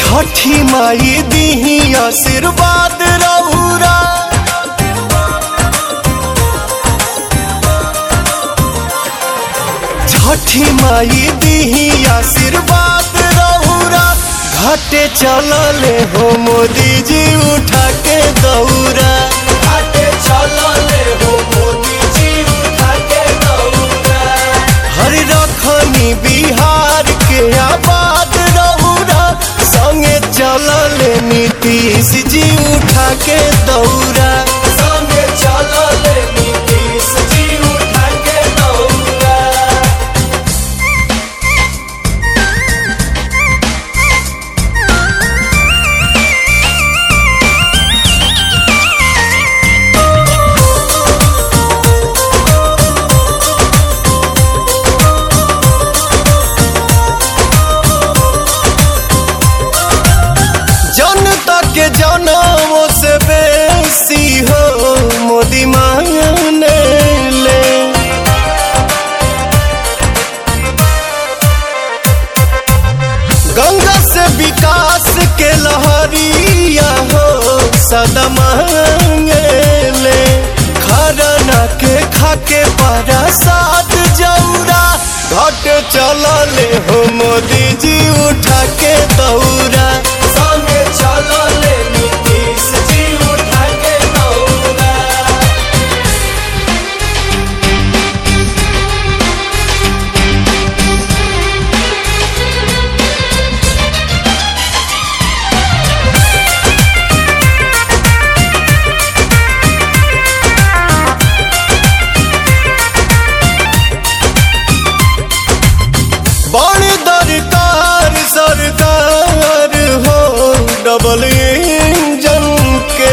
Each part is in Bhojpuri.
छठी माई दीही आशीर्वाद रउरा। छठी माई दीही आशीर्वाद रउरा। घाटे चलले हो मोदी जी उठा के दौरा। घाटे चलले हो मोदी जी उठा के दौरा। हरि रखनी बिहार के आबाद रउरा। संगे चलले नीतीश जी उठा के दौरा। संगे चलले नीतीश जी उठा के दौरा। जनता के जनमों से बेसी हो मोदी मांगने ले। गंगा से विकास के लहरिया हो सदा मांगे ले। खरना के खाके प्रसाद जौरा। घाट चलले हो मोदी जी उठा के दौरा। संगे चलले नीतीश जी उठा के दौरा। बड़ी दरकार सरकार हो डबल इंजन के।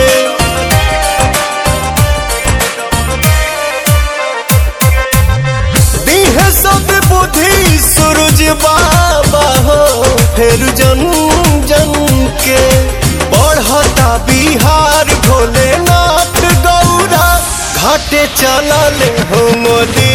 दीहे सब बुद्धि सूरज बाबा हो फिर जन जन के। बढ़ता बिहार भोलेनाथ गौरा। घाटे चलले हो मोदी